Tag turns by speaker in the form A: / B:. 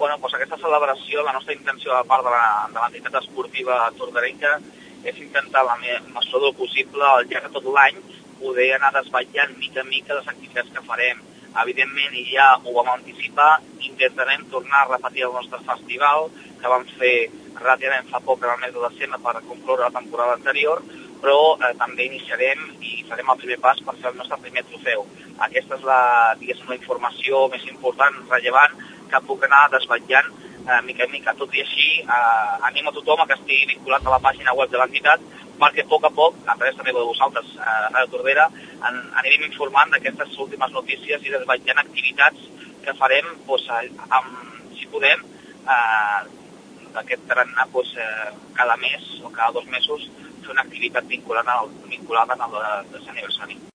A: aquesta celebració, la nostra intenció de part de l'entitat esportiva tordarenca és intentar, la mesura del possible, al llarg de tot l'any, poder anar desvetllant mica en mica les activitats que farem. Evidentment, i ja ho vam anticipar, intentarem tornar a repetir el nostre festival, que vam fer relativament fa poc, en el mes de desembre, per concloure la temporada anterior, però també iniciarem i farem el primer pas per fer el nostre primer trofeu. Aquesta és la informació més important, rellevant, que puc anar desvetllant mica en mica. Tot i així, animo a tothom que estigui vinculat a la pàgina web de l'entitat perquè a poc, a través també de vosaltres, Ràdio Tordera, anirem informant d'aquestes últimes notícies i desvetllant activitats que farem, si podem, d'aquest tarannà cada mes o cada 2 mesos fer una activitat vinculada al 10è aniversari.